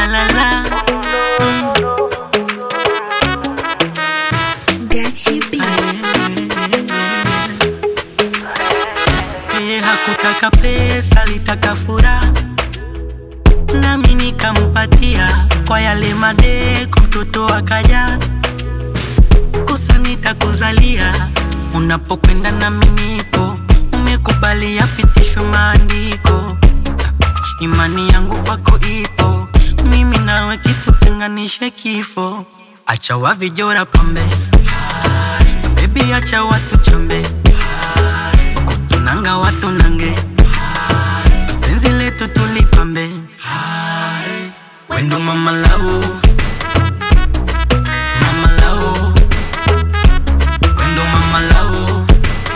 la la la. Hakutaka pesa, litaka furaha, nami nikampatia. Kwa yale madeko mtoto akaja, kosa nitakuzalia. Unapokwenda nami nipo, umekubali yapitishwe maandiko. Imani yangu kwako ipo, mimi nawe kitutenganishe kifo. Acha wavijora pambe, baby acha watu chambe, kutunanga watu nange, penzi letu tulipambe. Wendo mama lao, mama lao, wendo mama lao,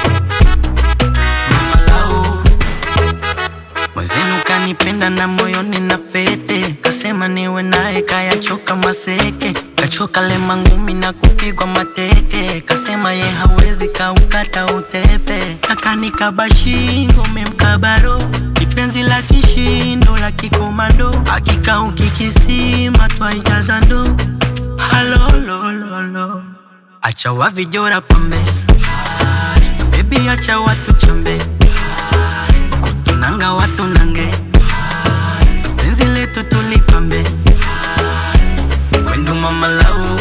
mama lao. Mwezenu kanipenda na moyoni na pete, kasema niwe nae kaya choka maseke, kachoka lema ngumi na kupigwa mateke, kasema ye hawezi kaukata utepe. Akanikaba shingo memkabaro, kipenzi la kishindo la kikomando, hakika ukikisima twaijaza ndo. Halo lo lo lo, acha wavijora pambe, baby acha watu chambe, kutunanga watu nange, penzi letu tulipambe. Wendo mama lao,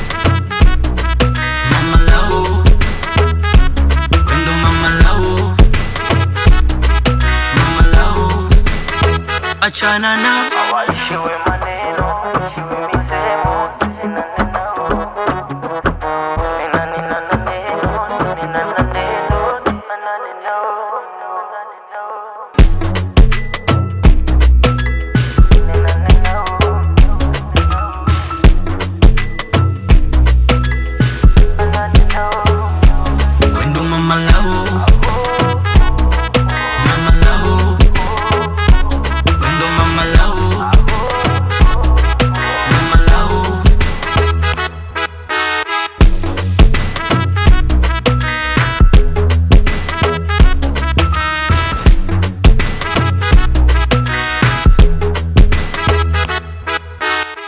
mama lao, wendo mama lao, mama lao. Achana na hawaishiwe